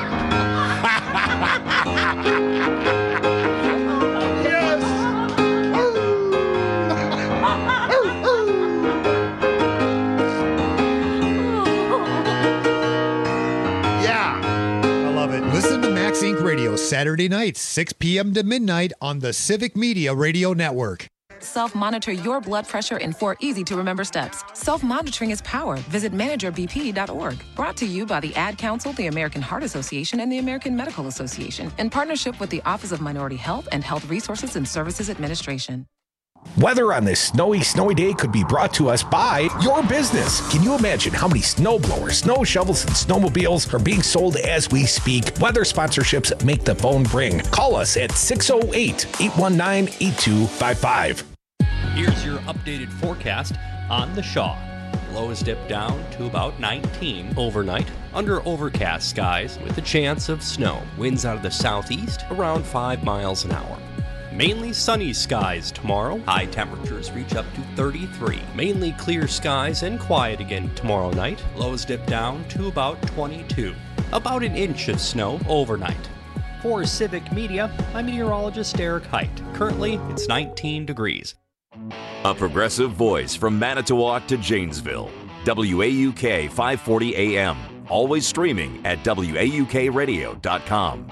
Listen to Max Incorporated. Radio Saturday nights, six p.m. to midnight on the Civic Media Radio Network. Self-monitor your blood pressure in four easy-to-remember steps. Self-monitoring is power. Visit manager b p dot org. Brought to you by the Ad Council, the American Heart Association, and the American Medical Association, in partnership with the Office of Minority Health and Health Resources and Services Administration. Weather on this snowy, snowy day could be brought to us by your business. Can you imagine how many snow blowers, snow shovels, and snowmobiles are being sold as we speak? Weather sponsorships make the phone ring. Call us at six oh eight, eight one nine, eight two five five. Here's your updated forecast on the Shaw. Lows dip down to about nineteen overnight under overcast skies with a chance of snow. Winds out of the southeast around five miles an hour. Mainly sunny skies tomorrow. High temperatures reach up to thirty-three. Mainly clear skies and quiet again tomorrow night. Lows dip down to about twenty-two. About an inch of snow overnight. For Civic Media, I'm meteorologist Eric Height. Currently, it's nineteen degrees. A progressive voice from Manitowoc to Janesville. W A U K five forty A M. Always streaming at W A U K radio dot com.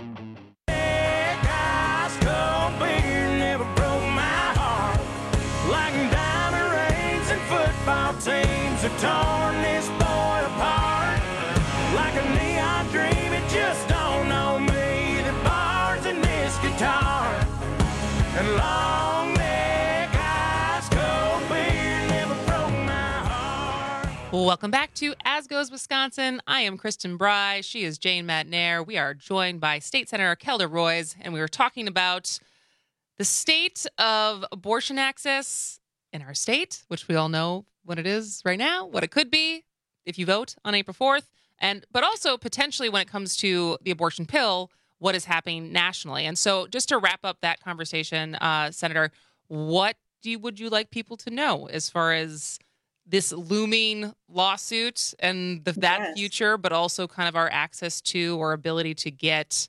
Teams have torn this boy apart like a neon dream. It just don't know me. The bars in this guitar and long neck ice cold beer never broke my heart. Welcome back to As Goes Wisconsin. I am Kristen Bry. She is Jane Matnair. We are joined by State Senator Kelda Roys, and we were talking about the state of abortion access in our state, which we all know what it is right now, what it could be if you vote on April fourth, and but also potentially when it comes to the abortion pill, what is happening nationally. And so just to wrap up that conversation, uh, Senator, what do you, would you like people to know as far as this looming lawsuit and the, that Yes. future, but also kind of our access to or ability to get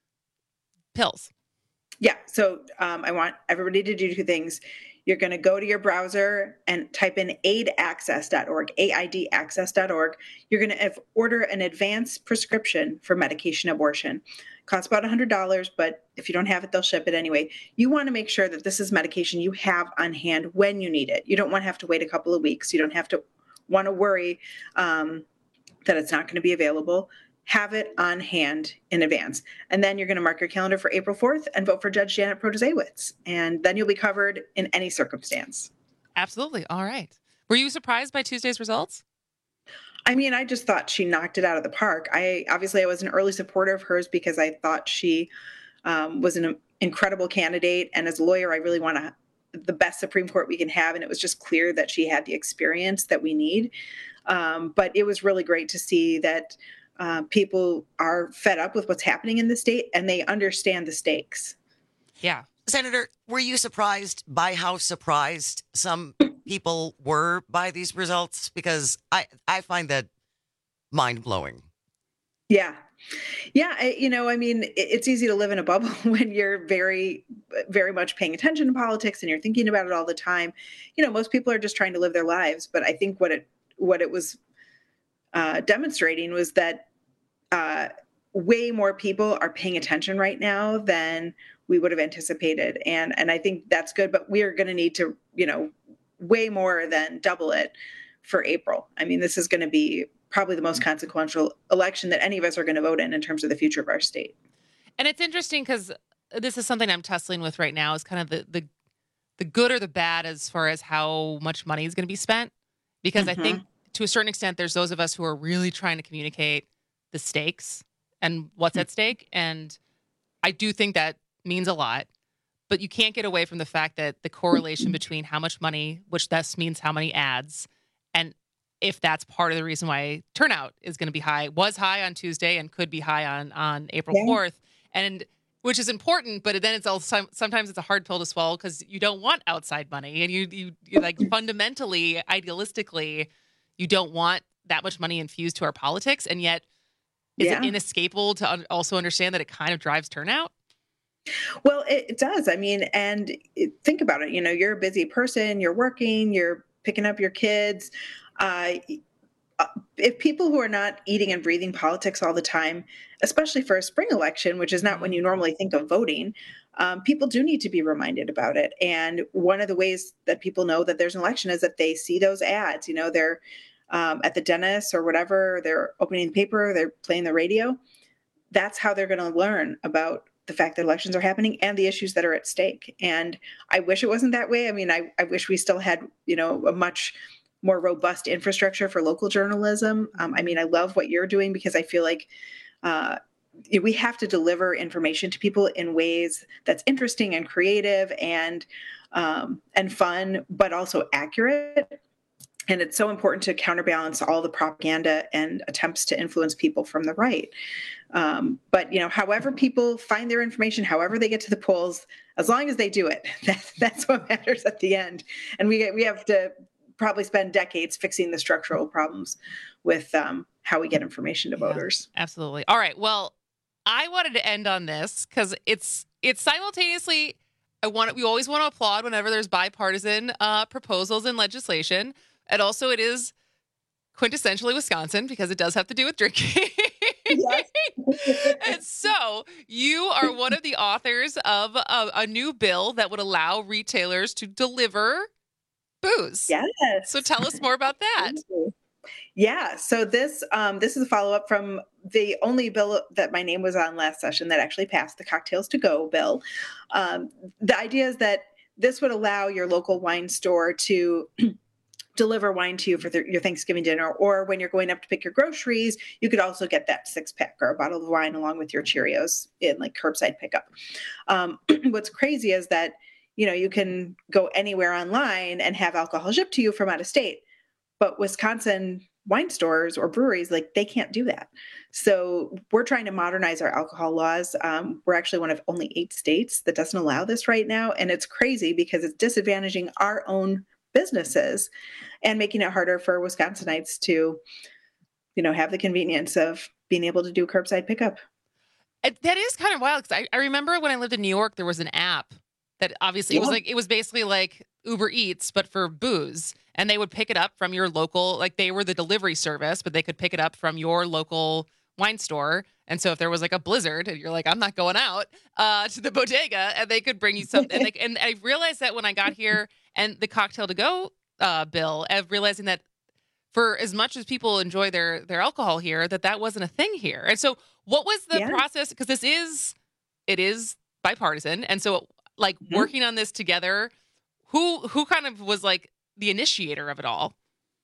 pills? Yeah. So um, I want everybody to do two things. You're going to go to your browser and type in aid access dot org, A I D access dot org. You're going to order an advanced prescription for medication abortion. It costs about one hundred dollars, but if you don't have it, they'll ship it anyway. You want to make sure that this is medication you have on hand when you need it. You don't want to have to wait a couple of weeks. You don't have to want to worry um, that it's not going to be available. Have it on hand in advance. And then you're going to mark your calendar for April fourth and vote for Judge Janet Protasiewicz. And then you'll be covered in any circumstance. Absolutely. All right. Were you surprised by Tuesday's results? I mean, I just thought she knocked it out of the park. I obviously I was an early supporter of hers because I thought she um, was an incredible candidate. And as a lawyer, I really want to the best Supreme Court we can have. And it was just clear that she had the experience that we need. Um, but it was really great to see that Uh, people are fed up with what's happening in the state and they understand the stakes. Yeah. Senator, were you surprised by how surprised some people were by these results? Because I, I find that mind-blowing. Yeah. Yeah. I, you know, I mean, it, it's easy to live in a bubble when you're very, very much paying attention to politics and you're thinking about it all the time. You know, most people are just trying to live their lives. But I think what it, what it was uh, demonstrating was that uh, way more people are paying attention right now than we would have anticipated. And, and I think that's good, but we are going to need to, you know, way more than double it for April. I mean, this is going to be probably the most consequential election that any of us are going to vote in in terms of the future of our state. And it's interesting because this is something I'm tussling with right now is kind of the, the, the good or the bad as far as how much money is going to be spent. Because mm-hmm. I think to a certain extent, there's those of us who are really trying to communicate the stakes and what's at stake. And I do think that means a lot, but you can't get away from the fact that the correlation between how much money, which thus means how many ads, and if that's part of the reason why turnout is going to be high, was high on Tuesday and could be high on, on April fourth. And which is important, but then it's also sometimes it's a hard pill to swallow because you don't want outside money. And you, you, you like fundamentally, idealistically, you don't want that much money infused to our politics. And yet, is yeah. it inescapable to un- also understand that it kind of drives turnout? Well, it, it does. I mean, and it, think about it. You know, you're a busy person, you're working, you're picking up your kids. Uh, if people who are not eating and breathing politics all the time, especially for a spring election, which is not when you normally think of voting, um, people do need to be reminded about it. And one of the ways that people know that there's an election is that they see those ads. You know, they're um, at the dentist or whatever, they're opening the paper, they're playing the radio. That's how they're going to learn about the fact that elections are happening and the issues that are at stake. And I wish it wasn't that way. I mean, I, I wish we still had, you know, a much more robust infrastructure for local journalism. Um, I mean, I love what you're doing because I feel like uh, we have to deliver information to people in ways that's interesting and creative and um, and fun, but also accurate. And it's so important to counterbalance all the propaganda and attempts to influence people from the right. Um, but, you know, however people find their information, however they get to the polls, as long as they do it, that, that's what matters at the end. And we we have to probably spend decades fixing the structural problems with um, how we get information to voters. Yeah, absolutely. All right. Well, I wanted to end on this because it's it's simultaneously, I want we always want to applaud whenever there's bipartisan uh, proposals and legislation. And also it is quintessentially Wisconsin because it does have to do with drinking. Yes. And so you are one of the authors of a, a new bill that would allow retailers to deliver booze. Yes. So tell us more about that. Yeah. So this um, this is a follow-up from the only bill that my name was on last session that actually passed, the Cocktails to Go bill. Um, the idea is that this would allow your local wine store to deliver wine to you for the, your Thanksgiving dinner, or when you're going up to pick your groceries, you could also get that six pack or a bottle of wine along with your Cheerios in like curbside pickup. Um, what's crazy is that, you know, you can go anywhere online and have alcohol shipped to you from out of state, but Wisconsin wine stores or breweries, like they can't do that. So we're trying to modernize our alcohol laws. Um, we're actually one of only eight states that doesn't allow this right now. And it's crazy because it's disadvantaging our own businesses and making it harder for Wisconsinites to, you know, have the convenience of being able to do curbside pickup. It, that is kind of wild because I, I remember when I lived in New York, there was an app that obviously Yeah. it was like, it was basically like Uber Eats, but for booze. And they would pick it up from your local, like they were the delivery service, but they could pick it up from your local wine store. And so if there was like a blizzard and you're like, I'm not going out uh, to the bodega, and they could bring you something. and, they, and I realized that when I got here and the Cocktail to Go uh, bill, of realizing that for as much as people enjoy their, their alcohol here, that that wasn't a thing here. And so what was the Yeah. process? Because this is, it is bipartisan. And so like Mm-hmm. working on this together, who, who kind of was like the initiator of it all?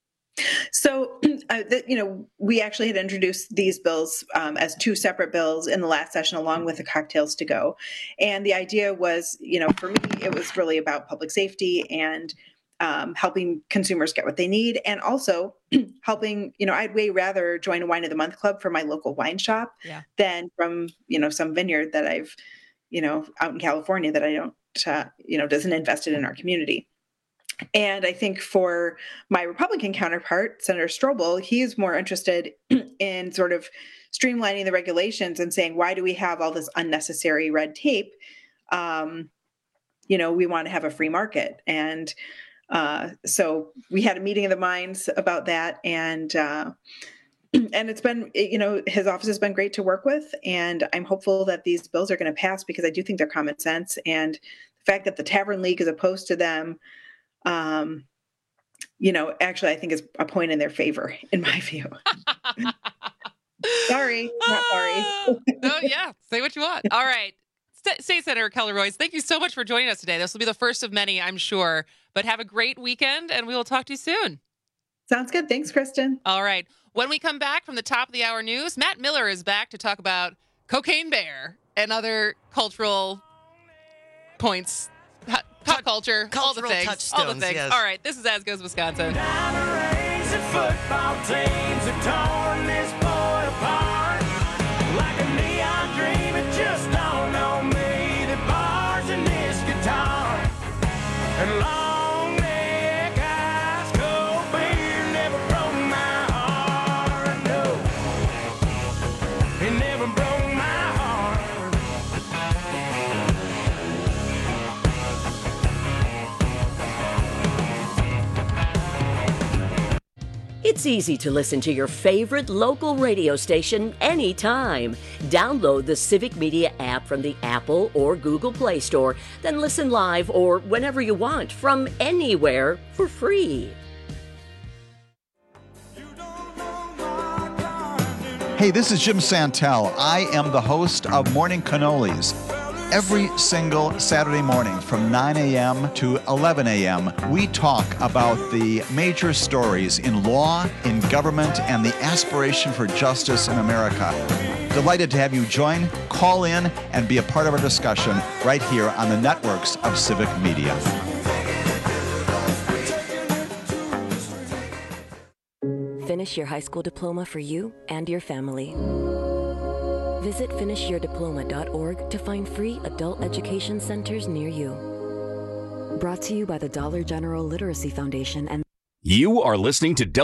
So, uh, the, you know, we actually had introduced these bills um, as two separate bills in the last session, along with the Cocktails to Go. And the idea was, you know, for me, it was really about public safety and um, helping consumers get what they need. And also helping, you know, I'd way rather join a Wine of the Month club for my local wine shop Yeah. than from, you know, some vineyard that I've, you know, out in California that I don't, uh, you know, doesn't invested in our community. And I think for my Republican counterpart, Senator Strobel, he's more interested in sort of streamlining the regulations and saying, why do we have all this unnecessary red tape? Um, you know, we want to have a free market. And uh, so we had a meeting of the minds about that. And uh, and it's been, you know, his office has been great to work with. And I'm hopeful that these bills are going to pass because I do think they're common sense. And the fact that the Tavern League is opposed to them, Um, you know, actually, I think is a point in their favor, in my view. Sorry, not sorry. No, yeah, say what you want. All right. St- State Senator Kelly Royce, thank you so much for joining us today. This will be the first of many, I'm sure. But have a great weekend, and we will talk to you soon. Sounds good. Thanks, Kristen. All right. When we come back from the top of the hour news, Matt Miller is back to talk about Cocaine Bear and other cultural points. Pop, pop culture, all the cultural things, all the touchstones, things. yes. All right, this is As Goes Wisconsin. Racing football teams have torn this boy apart like a neon dream. It just dawned on me that bars and this guitar and long neck ice cold beer never broke my heart. No, it never broke my heart. It's easy to listen to your favorite local radio station anytime. Download the Civic Media app from the Apple or Google Play Store, then listen live or whenever you want from anywhere for free. Hey, this is Jim Santel. I am the host of Morning Cannolis. Every single Saturday morning from nine a.m. to eleven a.m., we talk about the major stories in law, in government, and the aspiration for justice in America. Delighted to have you join, call in, and be a part of our discussion right here on the networks of Civic Media. Finish your high school diploma for you and your family. Visit finish your diploma dot org to find free adult education centers near you. Brought to you by the Dollar General Literacy Foundation and You are listening to